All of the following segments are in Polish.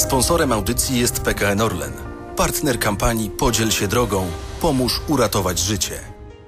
Sponsorem audycji jest PKN Orlen. Partner kampanii Podziel się drogą. Pomóż uratować życie.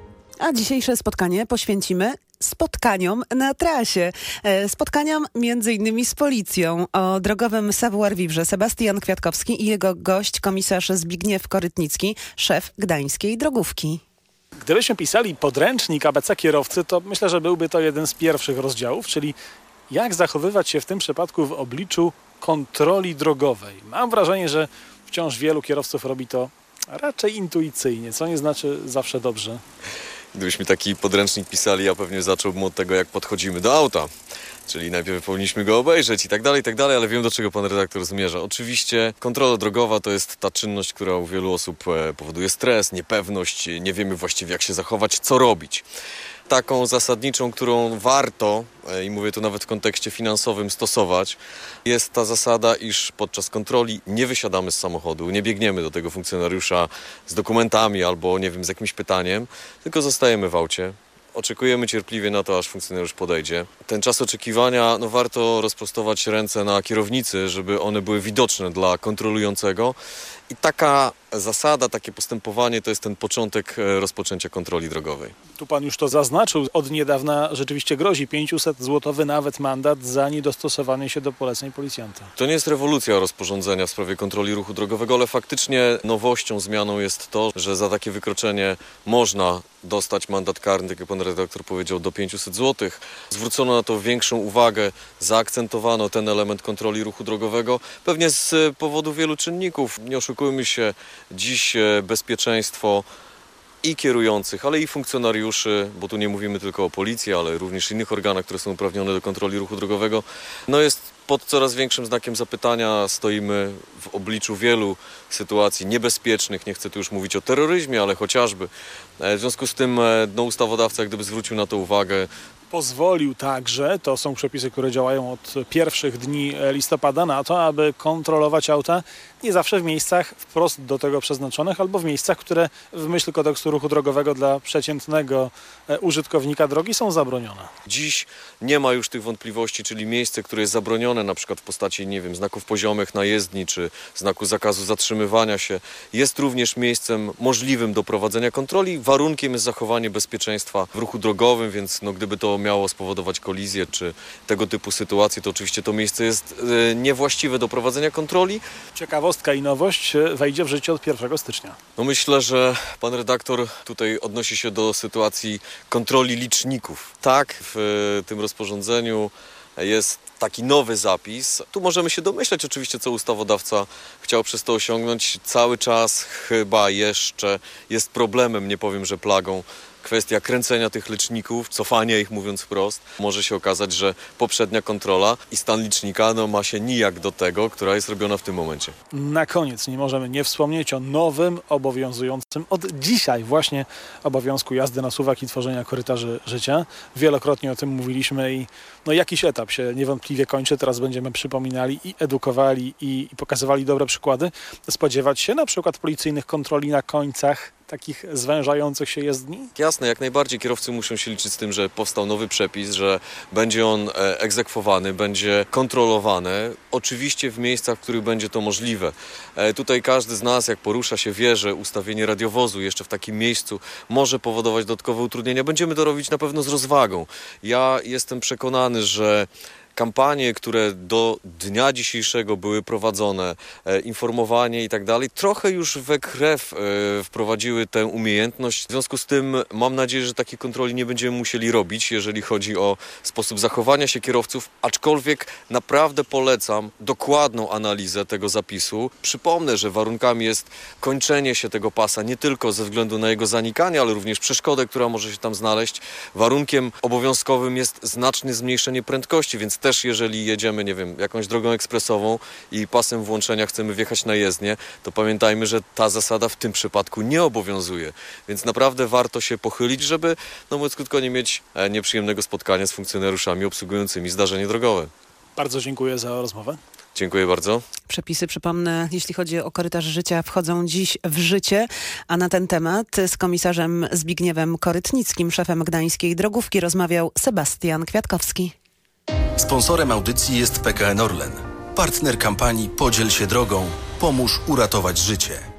A dzisiejsze spotkanie poświęcimy spotkaniom na trasie. Spotkaniom między innymi z policją. O drogowym savoir-vivre Sebastian Kwiatkowski i jego gość, komisarz Zbigniew Korytnicki, szef gdańskiej drogówki. Gdybyśmy pisali podręcznik ABC kierowcy, to myślę, że byłby to jeden z pierwszych rozdziałów, czyli jak zachowywać się w tym przypadku w obliczu kontroli drogowej. Mam wrażenie, że wciąż wielu kierowców robi to raczej intuicyjnie, co nie znaczy zawsze dobrze. Gdybyśmy taki podręcznik pisali, ja pewnie zacząłbym od tego, jak podchodzimy do auta. Czyli najpierw powinniśmy go obejrzeć i tak dalej, ale wiem, do czego pan redaktor zmierza. Oczywiście kontrola drogowa to jest ta czynność, która u wielu osób powoduje stres, niepewność, nie wiemy właściwie, jak się zachować, co robić. Taką zasadniczą, którą warto, i mówię tu nawet w kontekście finansowym, stosować, jest ta zasada, iż podczas kontroli nie wysiadamy z samochodu, nie biegniemy do tego funkcjonariusza z dokumentami albo, nie wiem, z jakimś pytaniem, tylko zostajemy w aucie. Oczekujemy cierpliwie na to, aż funkcjonariusz podejdzie. Ten czas oczekiwania, warto rozprostować ręce na kierownicy, żeby one były widoczne dla kontrolującego. I taka zasada, takie postępowanie to jest ten początek rozpoczęcia kontroli drogowej. Tu pan już to zaznaczył. Od niedawna rzeczywiście grozi 500 zł nawet mandat za niedostosowanie się do poleceń policjanta. To nie jest rewolucja rozporządzenia w sprawie kontroli ruchu drogowego, ale faktycznie nowością, zmianą jest to, że za takie wykroczenie można dostać mandat karny, tak jak pan redaktor powiedział, do 500 zł. Zwrócono na to większą uwagę, zaakcentowano ten element kontroli ruchu drogowego, pewnie z powodu wielu czynników. Nie oszukujmy się, dziś bezpieczeństwo i kierujących, ale i funkcjonariuszy, bo tu nie mówimy tylko o policji, ale również innych organach, które są uprawnione do kontroli ruchu drogowego, jest pod coraz większym znakiem zapytania. Stoimy w obliczu wielu sytuacji niebezpiecznych, nie chcę tu już mówić o terroryzmie, ale chociażby. W związku z tym ustawodawca jak gdyby zwrócił na to uwagę. Pozwolił także, to są przepisy, które działają od pierwszych dni listopada, na to, aby kontrolować auta nie zawsze w miejscach wprost do tego przeznaczonych, albo w miejscach, które w myśl kodeksu ruchu drogowego dla przeciętnego użytkownika drogi są zabronione. Dziś nie ma już tych wątpliwości, czyli miejsce, które jest zabronione, na przykład w postaci, nie wiem, znaków poziomych na jezdni, czy znaku zakazu zatrzymywania się, jest również miejscem możliwym do prowadzenia kontroli. Warunkiem jest zachowanie bezpieczeństwa w ruchu drogowym, więc gdyby to miało spowodować kolizję, czy tego typu sytuacje, to oczywiście to miejsce jest niewłaściwe do prowadzenia kontroli. Ciekawostka i nowość wejdzie w życie od 1 stycznia. Myślę, że pan redaktor tutaj odnosi się do sytuacji kontroli liczników. Tak, w tym rozporządzeniu jest taki nowy zapis. Tu możemy się domyślać oczywiście, co ustawodawca chciał przez to osiągnąć. Cały czas chyba jeszcze jest problemem, nie powiem, że plagą, kwestia kręcenia tych liczników, cofania ich, mówiąc wprost. Może się okazać, że poprzednia kontrola i stan licznika ma się nijak do tego, która jest robiona w tym momencie. Na koniec nie możemy nie wspomnieć o nowym, obowiązującym od dzisiaj właśnie obowiązku jazdy na suwak i tworzenia korytarzy życia. Wielokrotnie o tym mówiliśmy i jakiś etap się niewątpliwie kończy. Teraz będziemy przypominali i edukowali i pokazywali dobre przykłady. Spodziewać się na przykład policyjnych kontroli na końcach takich zwężających się jezdni? Jasne, jak najbardziej kierowcy muszą się liczyć z tym, że powstał nowy przepis, że będzie on egzekwowany, będzie kontrolowany. Oczywiście w miejscach, w których będzie to możliwe. Tutaj każdy z nas, jak porusza się, wie, że ustawienie radiowozu jeszcze w takim miejscu może powodować dodatkowe utrudnienia. Będziemy to robić na pewno z rozwagą. Ja jestem przekonany, że kampanie, które do dnia dzisiejszego były prowadzone, informowanie i tak dalej, trochę już we krew wprowadziły tę umiejętność. W związku z tym mam nadzieję, że takiej kontroli nie będziemy musieli robić, jeżeli chodzi o sposób zachowania się kierowców, aczkolwiek naprawdę polecam dokładną analizę tego zapisu. Przypomnę, że warunkami jest kończenie się tego pasa nie tylko ze względu na jego zanikanie, ale również przeszkodę, która może się tam znaleźć. Warunkiem obowiązkowym jest znaczne zmniejszenie prędkości, więc też jeżeli jedziemy, nie wiem, jakąś drogą ekspresową i pasem włączenia chcemy wjechać na jezdnię, to pamiętajmy, że ta zasada w tym przypadku nie obowiązuje. Więc naprawdę warto się pochylić, żeby, mówiąc krótko, nie mieć nieprzyjemnego spotkania z funkcjonariuszami obsługującymi zdarzenie drogowe. Bardzo dziękuję za rozmowę. Dziękuję bardzo. Przepisy, przypomnę, jeśli chodzi o korytarz życia, wchodzą dziś w życie, a na ten temat z komisarzem Zbigniewem Korytnickim, szefem gdańskiej drogówki, rozmawiał Sebastian Kwiatkowski. Sponsorem audycji jest PKN Orlen. Partner kampanii Podziel się drogą. Pomóż uratować życie.